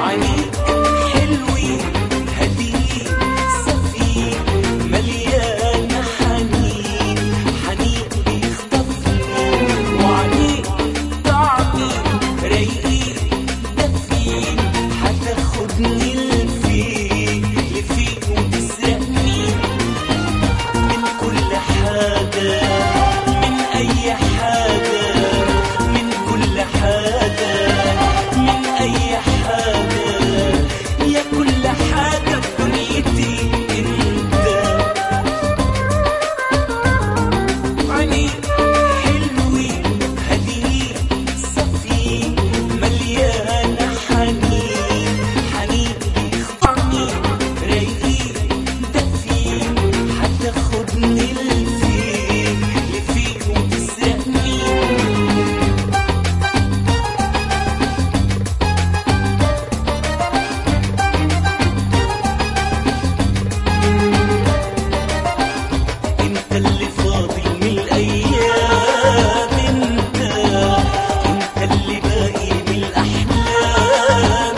عينيك حلوين هاديين صافيين مليانة حنين، حنين بيخطفني وعينيك طعمين رايقين دافين، هتاخدني لفيك وتسرقني من كل حاجة، من أي حاجة، من كل حاجة، من أي حاجة، يا كل حاجة في دنيتي أنت. عينيك حلوين هاديين صافيين مليانة حنين، حنين بيخطفني رايقين دافين، هتاخدني لفيك وتسرقني. انت اللي فاضل من الايام، انت اللي باقي من الاحلام،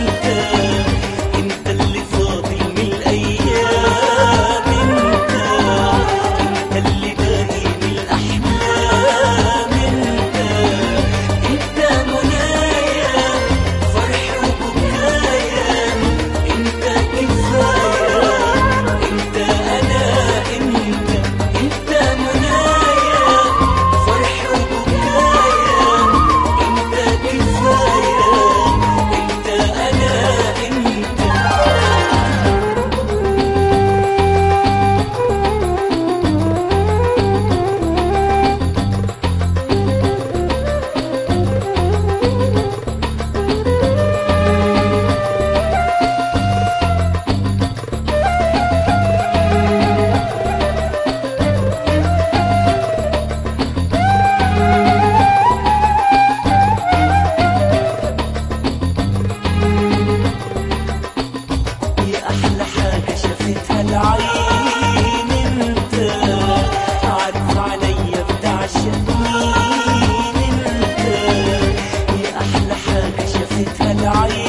انت اللي فاضل من الايام، انت اللي باقي من الاحلام، انت منايا فرح وبكايا، انت كفايه، انت انا، انت منايا فرح وبكايا، انت كفايه، انت انا، يا أحلى حاجة شافتها العين، انت عارف عليا بتعشق مين، انت يا أحلى حاجة شافتها العين.